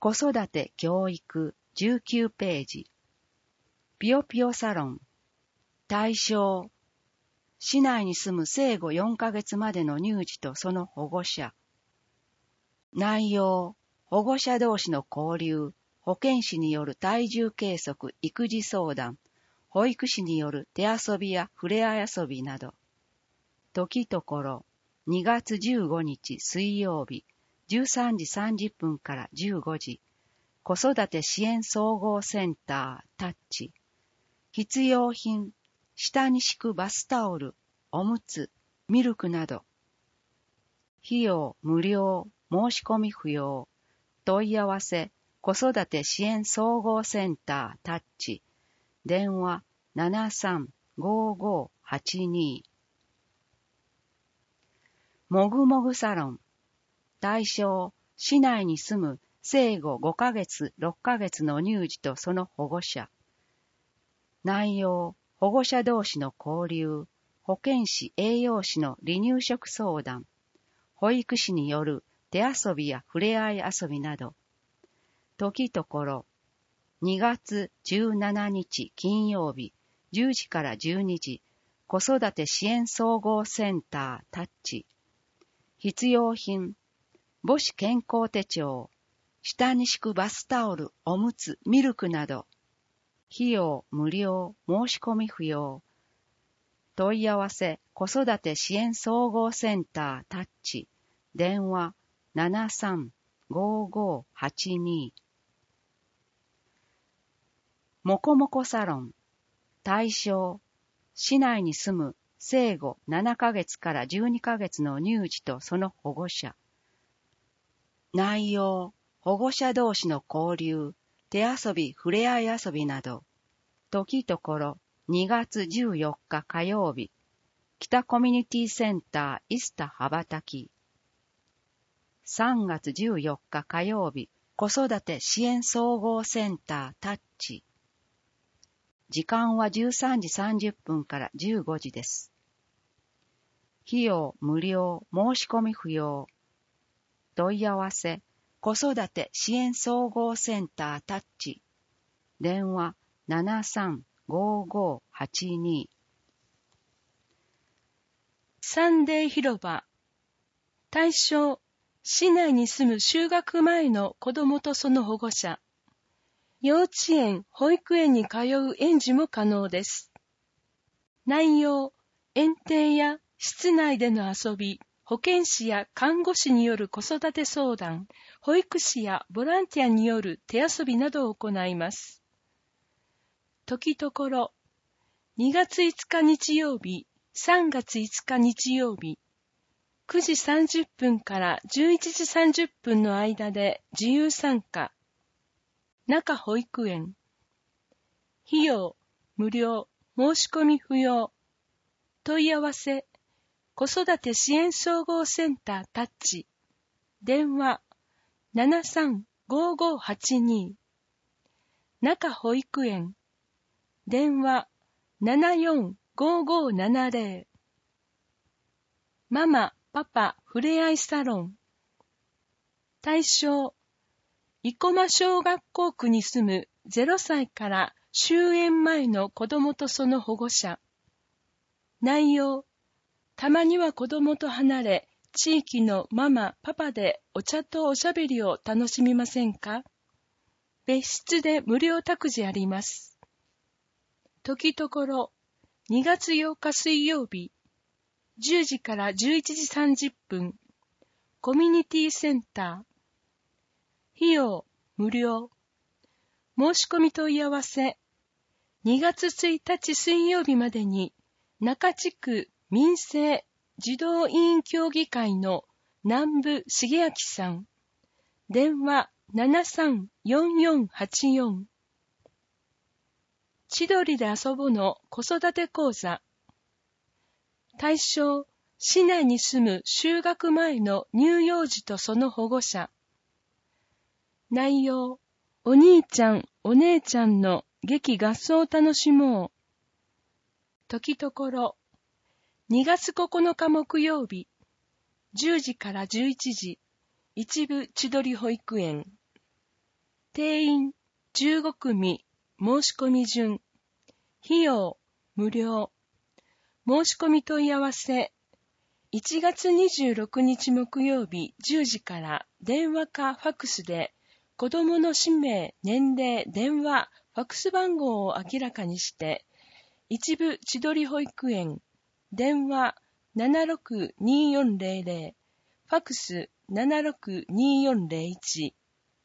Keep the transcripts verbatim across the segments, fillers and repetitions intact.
子育て教育じゅうきゅうページ。ぴよぴよサロン。対象。市内に住む生後よんかげつまでの乳児とその保護者。内容。保護者同士の交流、保健師による体重計測、育児相談、保育士による手遊びや触れ合い遊びなど。時ところ、にがつじゅうごにち水曜日、じゅうさんじさんじゅっぷんからじゅうごじ、子育て支援総合センタータッチ。必要品、下に敷くバスタオル、おむつ、ミルクなど。費用無料、申し込み不要。問い合わせ、子育て支援総合センタータッチ。電話 ななさんごーごーはちに。もぐもぐサロン。対象、市内に住む生後ごかげつ、ろっかげつの乳児とその保護者。内容、保護者同士の交流、保健師・栄養士の離乳食相談、保育士による手遊びや触れ合い遊びなど。時ところ、にがつじゅうしちにち金曜日、じゅうじからじゅうにじ、子育て支援総合センタータッチ。必要品、母子健康手帳、下に敷くバスタオル、おむつ、ミルクなど。費用無料、申し込み不要。問い合わせ、子育て支援総合センタータッチ。電話 ななさんごーごーはちに。もこもこサロン。対象、市内に住む生後ななかげつからじゅうにかげつの乳児とその保護者。内容、保護者同士の交流、手遊び、触れ合い遊びなど。時ところ、にがつじゅうよっか火曜日、北コミュニティセンターイスタ羽ばたき。さんがつじゅうよっか火曜日、子育て支援総合センタータッチ。時間はじゅうさんじさんじゅっぷんからじゅうごじです。費用無料、申し込み不要。問い合わせ、子育て支援総合センタータッチ。電話 ななさんごーごーはちに。 サンデー広場。対象、市内に住む就学前の子どもとその保護者。幼稚園、保育園に通う園児も可能です。内容、園庭や室内での遊び、保健師や看護師による子育て相談、保育士やボランティアによる手遊びなどを行います。時ところ、にがついつか日曜日、さんがついつか日曜日、くじさんじゅっぷんからじゅういちじさんじゅっぷんの間で自由参加。中保育園。費用、無料、申し込み不要。問い合わせ、子育て支援総合センタータッチ。電話 ななさんごーごーはちに。中保育園。電話 ななよんごーごーななぜろ。ママ、パパ、ふれあいサロン。対象、生駒小学校区に住むゼロさいから終園前の子どもとその保護者。内容、たまには子どもと離れ、地域のママ、パパでお茶とおしゃべりを楽しみませんか？別室で無料託児あります。時ところ、にがつようか水曜日、じゅうじからじゅういちじさんじゅっぷん、コミュニティセンター。費用、無料。申し込み問い合わせ、にがつついたち水曜日までに、中地区民生児童委員協議会の南部重明さん。電話 ななさんよんよんはちよん。千鳥で遊ぼの子育て講座。対象、市内に住む就学前の乳幼児とその保護者。内容、お兄ちゃん、お姉ちゃんの劇合奏を楽しもう。時ところ、にがつここのか木曜日、じゅうじからじゅういちじ、一部千鳥保育園。 定員じゅうごくみ申し込み順。費用無料。申し込み問い合わせ。いちがつにじゅうろくにち木曜日じゅうじから電話かファックスで子どもの氏名、年齢、電話、ファックス番号を明らかにして、一部千鳥保育園、電話 ななろくにーよんゼロゼロ、ファックス ななろくにーよんゼロいち。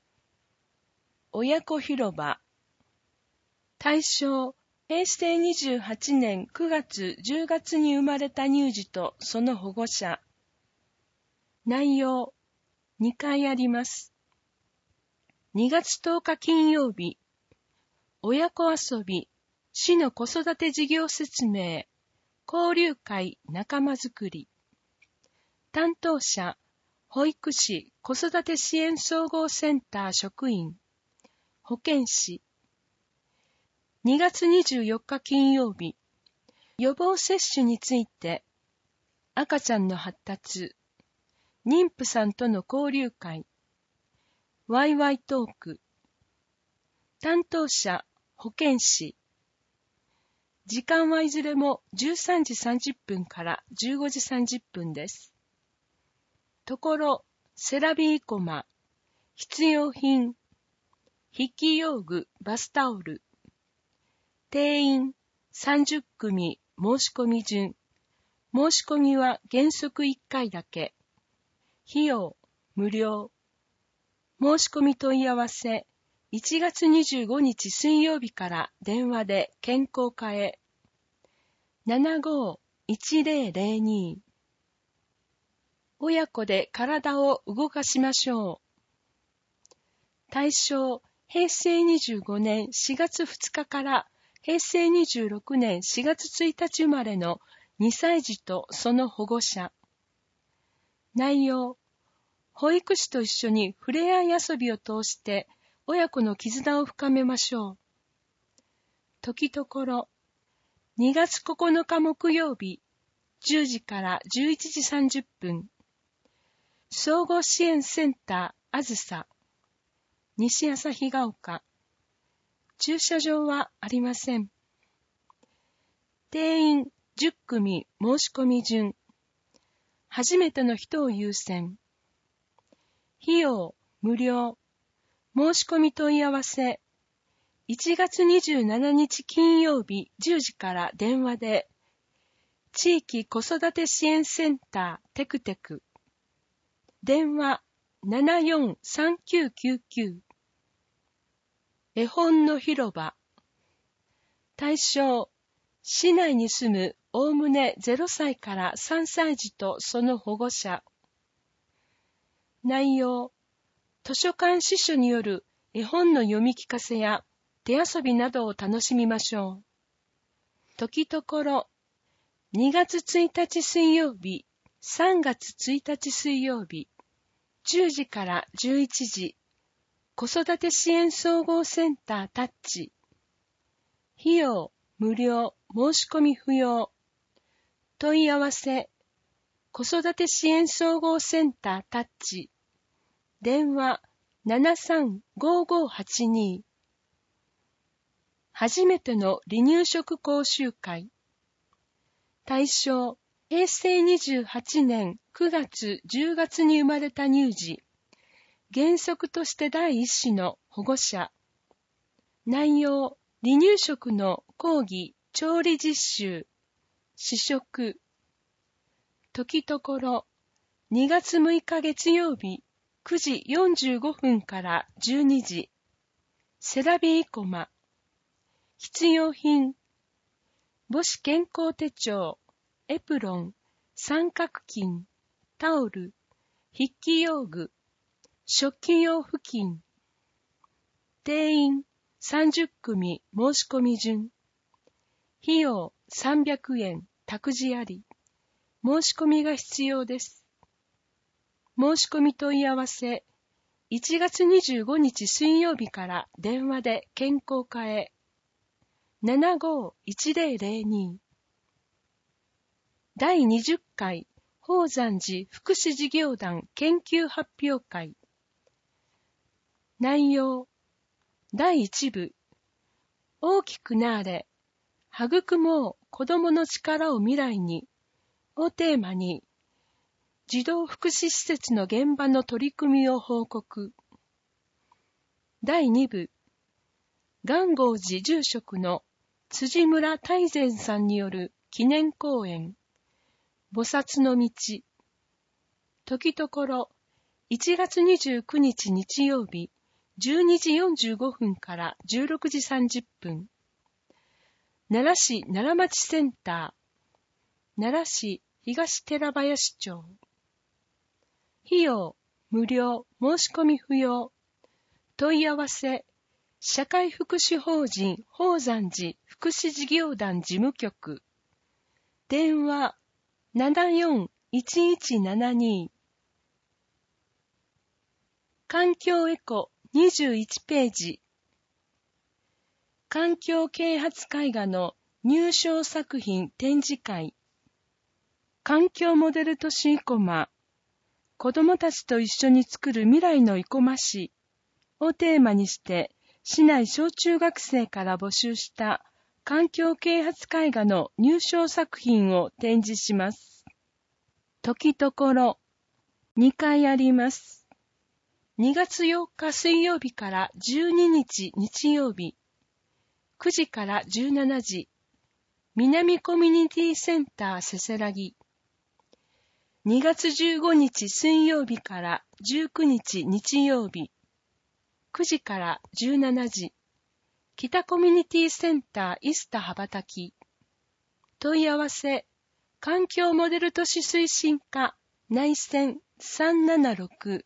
親子広場。対象、へいせいにじゅうはちねんくがつじゅうがつに生まれた乳児とその保護者。内容、にかいあります。にがつとおか金曜日、親子遊び、市の子育て事業説明、交流会仲間づくり。担当者、保育士子育て支援総合センター職員、保健師。にがつにじゅうよっか金曜日、予防接種について、赤ちゃんの発達、妊婦さんとの交流会、ワイワイトーク。担当者、保健師。時間はいずれもじゅうさんじさんじゅっぷんからじゅうごじさんじゅっぷんです。ところ、セラビーコマ、必要品、筆記用具、バスタオル。定員さんじゅっくみ申し込み順。申し込みは原則いっかいだけ。費用無料。申し込み問い合わせいちがつにじゅうごにち水曜日から電話で健康課へ ななごーいちゼロゼロに。親子で体を動かしましょう。対象、へいせいにじゅうごねんしがつふつかからへいせいにじゅうろくねんしがつついたち生まれのにさい児とその保護者。内容、保育士と一緒にふれあい遊びを通して親子の絆を深めましょう。時ところ、にがつここのか木曜日、じゅうじからじゅういちじさんじゅっぷん。総合支援センターあずさ、西旭ヶ丘。駐車場はありません。定員じゅっくみ申し込み順。初めての人を優先。費用無料。申し込み問い合わせ。いちがつにじゅうしちにち金曜日じゅうじから電話で。地域子育て支援センターテクテク。電話 ななよんさんきゅうきゅうきゅう。絵本の広場。対象、市内に住むおおむねゼロさいからさんさい児とその保護者。内容、図書館司書による絵本の読み聞かせや手遊びなどを楽しみましょう。時ところ、にがつついたち水曜日、さんがつついたち水曜日、じゅうじからじゅういちじ、子育て支援総合センタータッチ。費用無料、申し込み不要。問い合わせ、子育て支援総合センタータッチ。電話 ななさんごーごーはちに。初めての離乳食講習会。対象、へいせいにじゅうはちねんくがつじゅうがつに生まれた乳児。原則として第一子の保護者。内容、離乳食の講義、調理実習、試食。時ところ、にがつむいか月曜日、くじよんじゅうごふんからじゅうにじ。セラビーコマ。必要品。母子健康手帳、エプロン、三角巾、タオル、筆記用具、食器用布巾。定員さんじゅっくみ申し込み順。費用さんびゃくえん、託児あり。申し込みが必要です。申し込み問い合わせ、いちがつにじゅうごにち水曜日から電話で健康課へ。ななごーいちゼロゼロに。だいにじゅっかい宝山寺福祉事業団研究発表会。内容、 だいいち部、大きくなれ、育もう子供の力を未来にをテーマに、児童福祉施設の現場の取り組みを報告。だいに部、元号寺住職の辻村大善さんによる記念講演、菩薩の道。時ところ、いちがつにじゅうくにち日曜日、じゅうにじよんじゅうごふんからじゅうろくじさんじゅっぷん。奈良市奈良町センター、奈良市東寺林町。費用、無料、申し込み不要。問い合わせ、社会福祉法人宝山寺福祉事業団事務局。電話、ななよんいちいちななに。環境エコにじゅういちページ。環境啓発絵画の入賞作品展示会。環境モデル都市生駒、子どもたちと一緒に作る未来の生駒市をテーマにして、市内小中学生から募集した環境啓発絵画の入賞作品を展示します。時ところ、にかいあります。にがつよっか水曜日からじゅうににち日曜日、くじからじゅうしちじ、南コミュニティセンターせせらぎ。にがつじゅうごにち水曜日からじゅうくにち日曜日、くじからじゅうしちじ、北コミュニティセンターイスタ羽ばたき。問い合わせ、環境モデル都市推進課内線さんななろく。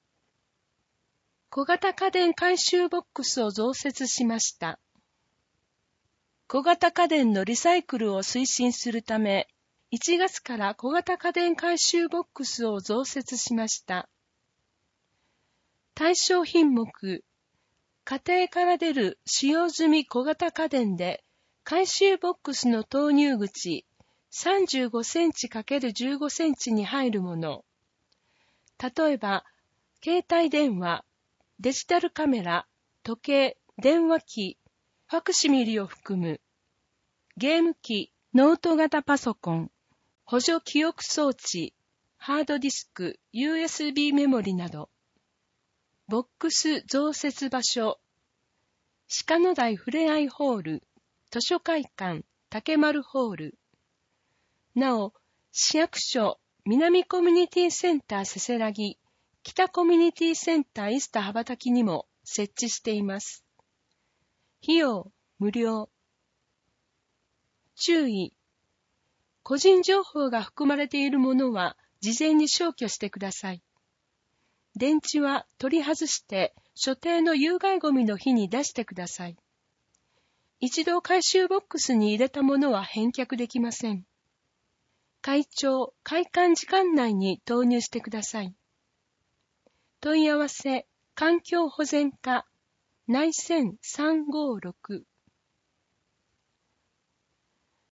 小型家電回収ボックスを増設しました。小型家電のリサイクルを推進するため、いちがつから小型家電回収ボックスを増設しました。対象品目、家庭から出る使用済み小型家電で、回収ボックスの投入口さんじゅうごセンチ×じゅうごセンチに入るもの。例えば、携帯電話、デジタルカメラ、時計、電話機、ファクシミリを含む、ゲーム機、ノート型パソコン、補助記憶装置、ハードディスク、ユーエスビー メモリなど、ボックス増設場所、鹿野台ふれあいホール、図書会館、竹丸ホール。なお、市役所、南コミュニティセンターせせらぎ、北コミュニティセンターイスタ羽ばたきにも設置しています。費用、無料。注意。個人情報が含まれているものは事前に消去してください。電池は取り外して所定の有害ゴミの日に出してください。一度回収ボックスに入れたものは返却できません。開帳・開館時間内に投入してください。問い合わせ、環境保全課、内線さんごろく。